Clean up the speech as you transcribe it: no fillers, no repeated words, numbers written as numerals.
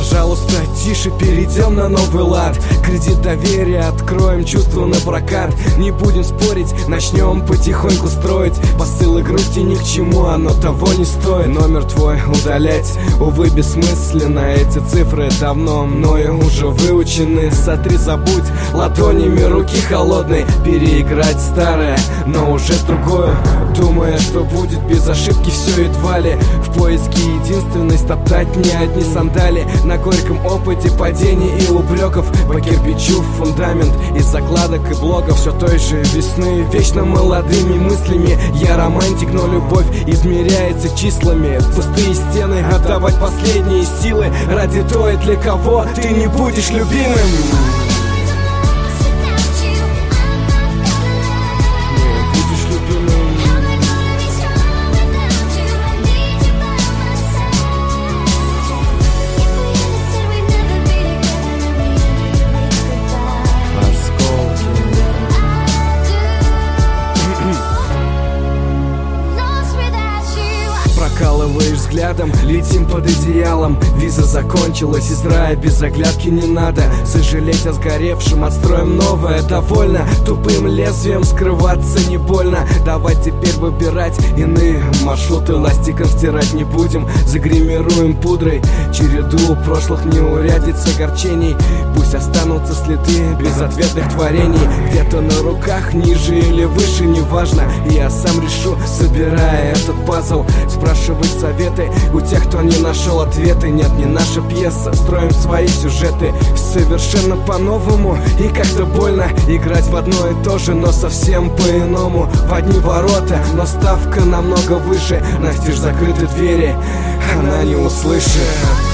Пожалуйста, тише, перейдем на новый лад. Кредит доверия откроем, чувства на прокат. Не будем спорить, начнем потихоньку строить. Посылы грусти ни к чему, оно того не стоит. Номер твой удалять, увы, бессмысленно. Эти цифры давно мною уже выучены. Сотри, забудь, ладонями руки холодной. Переиграть старое, но уже с другой. Думая, что будет без ошибки, все едва ли. В поиске единственной стоптать не одни сандали. На горьком опыте падений и упреков. По кирпичу в фундамент из закладок и блогов все той же весны. Вечно молодыми мыслями. Я романтик, но любовь измеряется числами. Пустые стены, отдавать последние силы ради той, для кого ты не будешь любимым. Прокалываешь взглядом, летим под одеялом. Виза закончилась, из рая без оглядки не надо. Сожалеть о сгоревшем, отстроим новое. Довольно тупым лезвием скрываться не больно. Давай теперь выбирать иные маршруты. Ластиком стирать не будем, загримируем пудрой череду прошлых неурядиц, огорчений. Пусть останутся следы безответных творений. Где-то на руках, ниже или выше, неважно. Я сам решу, собирая этот пазл. Спрашивать советы у тех, кто не нашел ответы. Нет, не наша пьеса, строим свои сюжеты совершенно по-новому. И как-то больно играть в одно и то же, но совсем по-иному. В одни ворота, но ставка намного выше. Настежь закрыты двери, она не услышит.